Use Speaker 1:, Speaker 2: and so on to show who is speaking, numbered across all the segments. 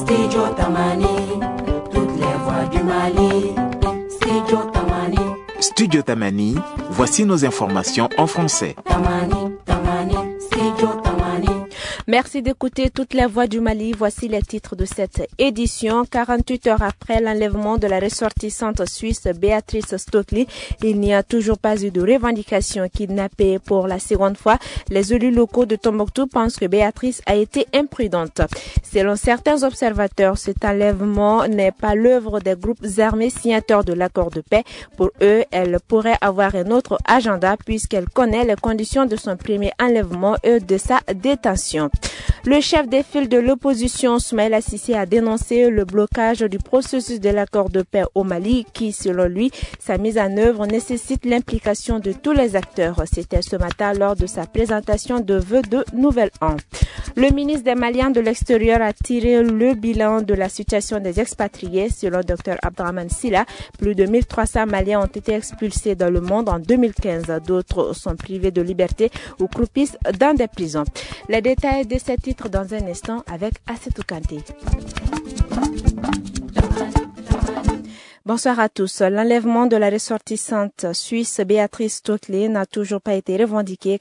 Speaker 1: Studio Tamani, toutes les voix du Mali. Studio Tamani.
Speaker 2: Studio Tamani, voici nos informations en français.
Speaker 1: Tamani, Tamani, Studio Tamani.
Speaker 3: Merci d'écouter toutes les voix du Mali. Voici les titres de cette édition. 48 heures après l'enlèvement de la ressortissante suisse Béatrice Stöckli, il n'y a toujours pas eu de revendication kidnappée pour la seconde fois. Les élus locaux de Tombouctou pensent que Béatrice a été imprudente. Selon certains observateurs, cet enlèvement n'est pas l'œuvre des groupes armés signataires de l'accord de paix. Pour eux, elle pourrait avoir un autre agenda puisqu'elle connaît les conditions de son premier enlèvement et de sa détention. Le chef des files de l'opposition, Soumaïla Cissé, a dénoncé le blocage du processus de l'accord de paix au Mali qui, selon lui, sa mise en œuvre nécessite l'implication de tous les acteurs. C'était ce matin lors de sa présentation de vœux de Nouvel An. Le ministre des Maliens de l'extérieur a tiré le bilan de la situation des expatriés. Selon Dr Abdrahman Silla, plus de 1300 Maliens ont été expulsés dans le monde en 2015. D'autres sont privés de liberté ou croupissent dans des prisons. Les détails de ces titres dans un instant avec Assetou Kanté. Bonsoir à tous. L'enlèvement de la ressortissante suisse Béatrice Stöckli n'a toujours pas été revendiqué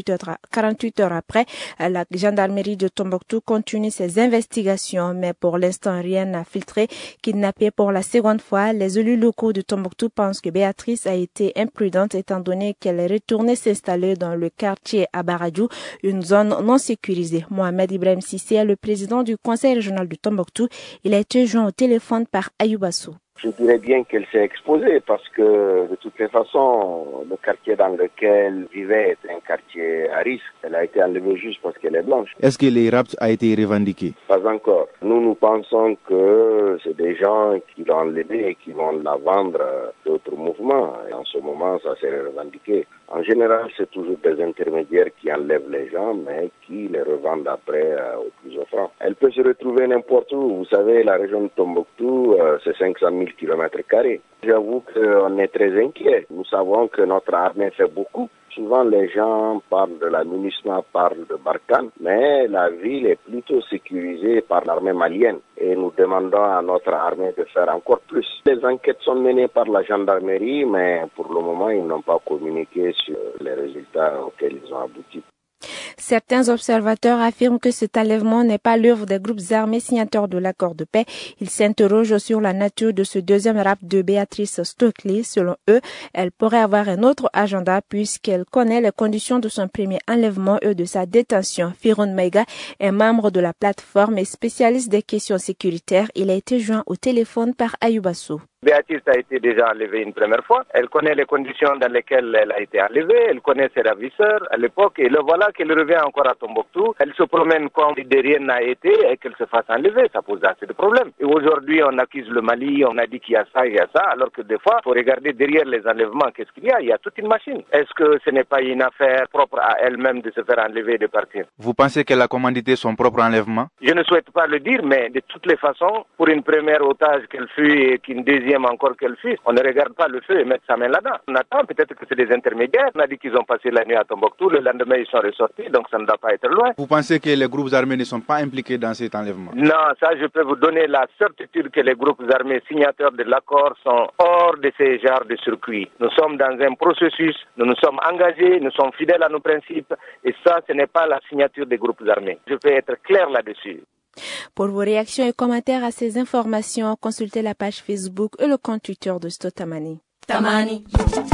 Speaker 3: 48 heures après. La gendarmerie de Tombouctou continue ses investigations, mais pour l'instant rien n'a filtré. Kidnappée pour la seconde fois, les élus locaux de Tombouctou pensent que Béatrice a été imprudente étant donné qu'elle est retournée s'installer dans le quartier Abaradjou, une zone non sécurisée. Mohamed Ibrahim Cissé est le président du conseil régional de Tombouctou. Il a été joint au téléphone par Ayoubassou.
Speaker 4: Je dirais bien qu'elle s'est exposée parce que de toutes les façons, le quartier dans lequel elle vivait est un quartier à risque. Elle a été enlevée juste parce qu'elle est blanche.
Speaker 5: Est-ce que les rapts a été revendiqué?
Speaker 4: Pas encore. Nous pensons que c'est des gens qui l'ont enlevée et qui vont la vendre à d'autres mouvements. Et en ce moment, ça s'est revendiqué. En général, c'est toujours des intermédiaires qui enlèvent les gens, mais qui les revendent après au plus offrant. Elle peut se retrouver n'importe où. Vous savez, la région de Tombouctou, c'est 500 000 km². J'avoue qu'on est très inquiet. Nous savons que notre armée fait beaucoup. Souvent, les gens parlent de la MINUSMA, parlent de Barkhane, mais la ville est plutôt sécurisée par l'armée malienne. Et nous demandons à notre armée de faire encore plus. Les enquêtes sont menées par la gendarmerie, mais pour le moment, ils n'ont pas communiqué sur les résultats auxquels ils ont abouti.
Speaker 3: Certains observateurs affirment que cet enlèvement n'est pas l'œuvre des groupes armés signataires de l'accord de paix. Ils s'interrogent sur la nature de ce deuxième rapt de Béatrice Stöckli. Selon eux, elle pourrait avoir un autre agenda puisqu'elle connaît les conditions de son premier enlèvement et de sa détention. Firon Maïga est membre de la plateforme et spécialiste des questions sécuritaires. Il a été joint au téléphone par Ayoubassou.
Speaker 6: Béatrice a été déjà enlevée une première fois. Elle connaît les conditions dans lesquelles elle a été enlevée. Elle connaît ses ravisseurs à l'époque. Et le voilà qu'elle revient encore à Tombouctou. Elle se promène comme si rien n'a été et qu'elle se fasse enlever. Ça pose assez de problèmes. Et aujourd'hui, on accuse le Mali. On a dit qu'il y a ça, il y a ça. Alors que des fois, il faut regarder derrière les enlèvements. Qu'est-ce qu'il y a? Il y a toute une machine. Est-ce que ce n'est pas une affaire propre à elle-même de se faire enlever et de partir?
Speaker 5: Vous pensez qu'elle a commandité son propre enlèvement?
Speaker 6: Je ne souhaite pas le dire, mais de toutes les façons, pour une première otage qu'elle fut et qu'une deuxième encore qu'elle fut, on ne regarde pas le feu et mettre sa main là-dedans. On attend peut-être que c'est des intermédiaires. On a dit qu'ils ont passé la nuit à Tombouctou, le lendemain ils sont ressortis, donc ça ne doit pas être loin.
Speaker 5: Vous pensez que les groupes armés ne sont pas impliqués dans cet enlèvement?
Speaker 6: Non, ça je peux vous donner la certitude que les groupes armés signataires de l'accord sont hors de ces genres de circuits. Nous sommes dans un processus, nous nous sommes engagés, nous sommes fidèles à nos principes et ça ce n'est pas la signature des groupes armés. Je peux être clair là-dessus.
Speaker 3: Pour vos réactions et commentaires à ces informations, consultez la page Facebook et le compte Twitter de Stotamani.
Speaker 1: Tamani.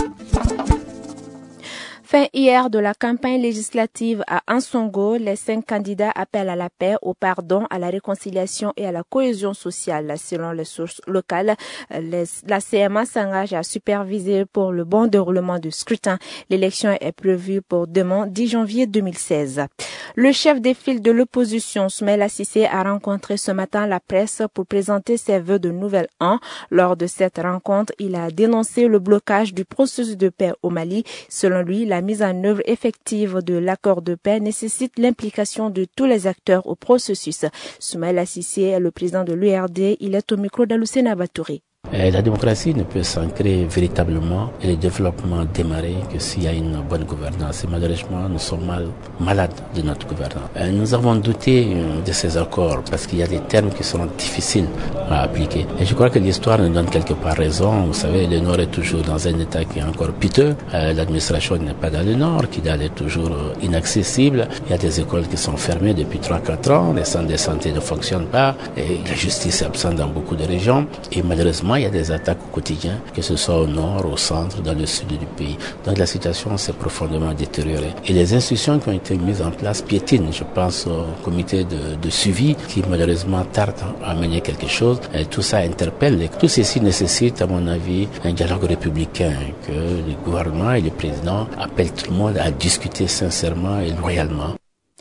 Speaker 3: Fin hier de la campagne législative à Ansongo, les 5 candidats appellent à la paix, au pardon, à la réconciliation et à la cohésion sociale. Selon les sources locales, la CMA s'engage à superviser pour le bon déroulement du scrutin. L'élection est prévue pour demain, 10 janvier 2016. Le chef des files de l'opposition, Soumaïla Cissé, a rencontré ce matin la presse pour présenter ses vœux de Nouvel An. Lors de cette rencontre, il a dénoncé le blocage du processus de paix au Mali. Selon lui, la mise en œuvre effective de l'accord de paix nécessite l'implication de tous les acteurs au processus. Soumaïla Cissé est le président de l'URD. Il est au micro d'Aloussena Batouré.
Speaker 7: La démocratie ne peut s'ancrer véritablement et le développement démarrer que s'il y a une bonne gouvernance. Et malheureusement, nous sommes malades de notre gouvernance. Nous avons douté de ces accords parce qu'il y a des termes qui sont difficiles à appliquer. Et je crois que l'histoire nous donne quelque part raison. Vous savez, le Nord est toujours dans un état qui est encore piteux. L'administration n'est pas dans le Nord, Kidal est toujours inaccessible. Il y a des écoles qui sont fermées depuis 3-4 ans. Les centres de santé ne fonctionnent pas. Et la justice est absente dans beaucoup de régions. Et malheureusement, il y a des attaques au quotidien, que ce soit au nord, au centre, dans le sud du pays. Donc la situation s'est profondément détériorée. Et les institutions qui ont été mises en place piétinent. Je pense au comité de suivi qui malheureusement tarde à mener quelque chose. Et tout ça interpelle. Et tout ceci nécessite, à mon avis, un dialogue républicain que le gouvernement et le président appellent tout le monde à discuter sincèrement et loyalement.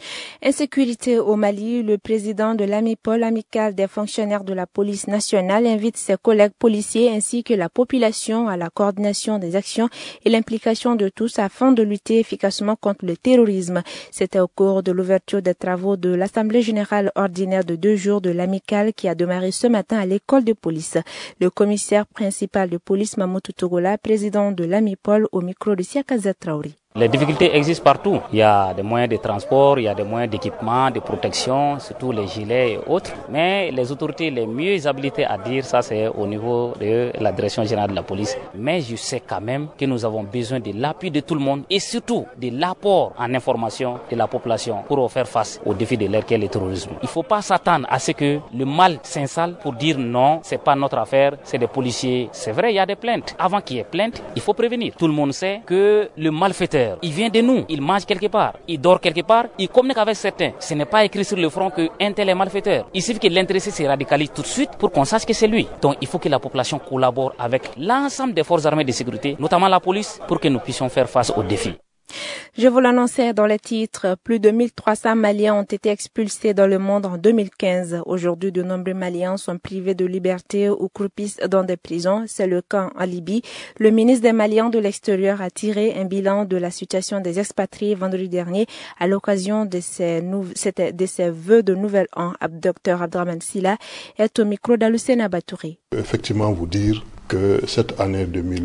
Speaker 3: Insécurité au Mali, le président de l'AMIPOL, amicale des fonctionnaires de la police nationale, invite ses collègues policiers ainsi que la population à la coordination des actions et l'implication de tous afin de lutter efficacement contre le terrorisme. C'était au cours de l'ouverture des travaux de l'Assemblée générale ordinaire de 2 jours de l'amicale qui a démarré ce matin à l'école de police. Le commissaire principal de police, Mamoudou Togola, président de l'AMIPOL, au micro de Siakaza Traoré.
Speaker 8: Les difficultés existent partout. Il y a des moyens de transport, il y a des moyens d'équipement, de protection, surtout les gilets et autres. Mais les autorités les mieux habilitées à dire ça, c'est au niveau de la direction générale de la police. Mais je sais quand même que nous avons besoin de l'appui de tout le monde et surtout de l'apport en information de la population pour faire face au défi de l'air qu'est le terrorisme. Il ne faut pas s'attendre à ce que le mal s'installe pour dire non, c'est pas notre affaire, c'est des policiers. C'est vrai, il y a des plaintes. Avant qu'il y ait plainte, il faut prévenir. Tout le monde sait que le malfaiteur, il vient de nous, il mange quelque part, il dort quelque part, il communique avec certains. Ce n'est pas écrit sur le front qu'un tel est malfaiteur. Il suffit que l'intéressé se radicalise tout de suite pour qu'on sache que c'est lui. Donc il faut que la population collabore avec l'ensemble des forces armées de sécurité, notamment la police, pour que nous puissions faire face aux défis.
Speaker 3: Je vous l'annonçais dans les titres, plus de 1300 Maliens ont été expulsés dans le monde en 2015. Aujourd'hui, de nombreux Maliens sont privés de liberté ou croupissent dans des prisons. C'est le cas en Libye. Le ministre des Maliens de l'extérieur a tiré un bilan de la situation des expatriés vendredi dernier à l'occasion de ses vœux de nouvel an. Dr Abdraman Silla est au micro d'Alucena Batouré.
Speaker 9: Effectivement, vous dire que cette année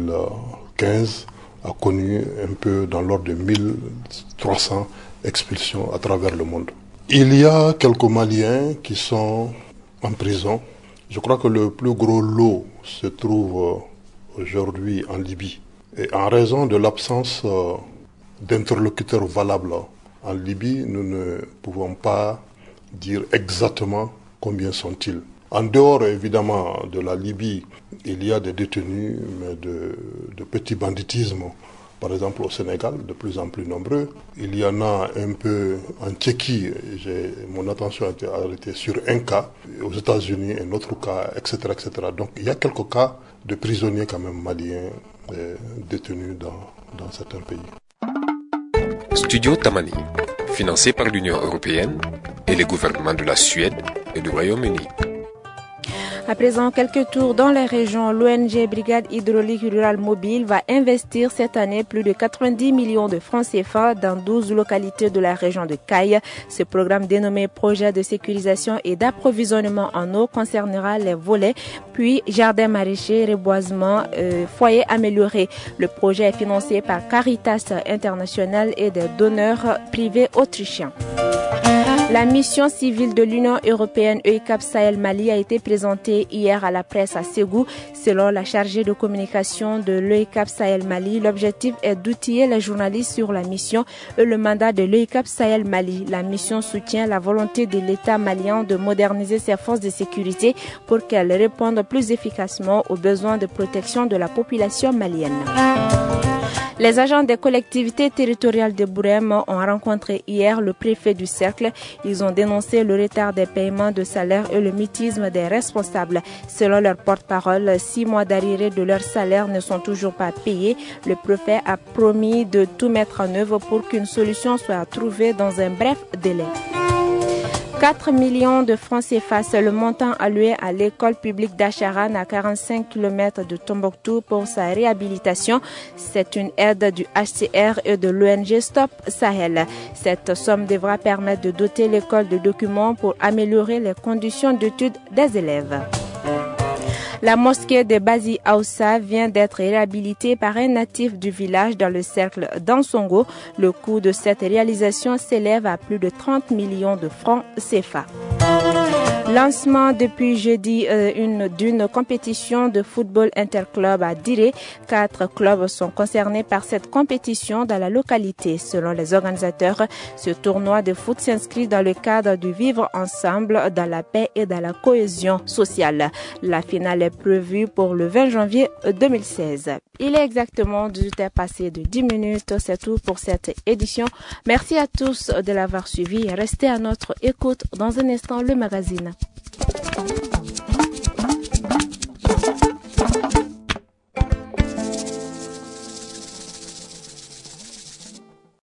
Speaker 9: 2015 a connu un peu dans l'ordre de 1300 expulsions à travers le monde. Il y a quelques Maliens qui sont en prison. Je crois que le plus gros lot se trouve aujourd'hui en Libye. Et en raison de l'absence d'interlocuteurs valables en Libye, nous ne pouvons pas dire exactement combien sont-ils. En dehors, évidemment, de la Libye, il y a des détenus, mais de petit banditisme. Par exemple, au Sénégal, de plus en plus nombreux. Il y en a un peu en Tchéquie. Mon attention a été arrêtée sur un cas. Aux États-Unis, un autre cas, etc., etc. Donc, il y a quelques cas de prisonniers quand même maliens détenus dans certains pays.
Speaker 10: Studio Tamani, financé par l'Union européenne et les gouvernements de la Suède et du Royaume-Uni.
Speaker 3: À présent, quelques tours dans les régions. L'ONG Brigade Hydraulique Rurale Mobile va investir cette année plus de 90 millions de francs CFA dans 12 localités de la région de Caille. Ce programme dénommé Projet de sécurisation et d'approvisionnement en eau concernera les volets, puis jardins maraîchers, reboisement, foyers améliorés. Le projet est financé par Caritas International et des donneurs privés autrichiens. La mission civile de l'Union européenne EUCAP Sahel Mali a été présentée hier à la presse à Ségou. Selon la chargée de communication de l'EUCAP Sahel Mali, l'objectif est d'outiller les journalistes sur la mission et le mandat de l'EUCAP Sahel Mali. La mission soutient la volonté de l'État malien de moderniser ses forces de sécurité pour qu'elles répondent plus efficacement aux besoins de protection de la population malienne. Les agents des collectivités territoriales de Bourem ont rencontré hier le préfet du Cercle. Ils ont dénoncé le retard des paiements de salaire et le mutisme des responsables. Selon leur porte-parole, 6 mois d'arriérés de leur salaire ne sont toujours pas payés. Le préfet a promis de tout mettre en œuvre pour qu'une solution soit trouvée dans un bref délai. 4 millions de francs CFA, c'est le montant alloué à l'école publique d'Acharan à 45 km de Tombouctou pour sa réhabilitation. C'est une aide du HCR et de l'ONG Stop Sahel. Cette somme devra permettre de doter l'école de documents pour améliorer les conditions d'études des élèves. La mosquée de Bazi Aoussa vient d'être réhabilitée par un natif du village dans le cercle d'Ansongo. Le coût de cette réalisation s'élève à plus de 30 millions de francs CFA. Lancement depuis jeudi d'une compétition de football interclub à Diré. 4 clubs sont concernés par cette compétition dans la localité. Selon les organisateurs, ce tournoi de foot s'inscrit dans le cadre du vivre ensemble dans la paix et dans la cohésion sociale. La finale est prévue pour le 20 janvier 2016. Il est exactement 18h passé de 10 minutes. C'est tout pour cette édition. Merci à tous de l'avoir suivi. Restez à notre écoute. Dans un instant, le magazine.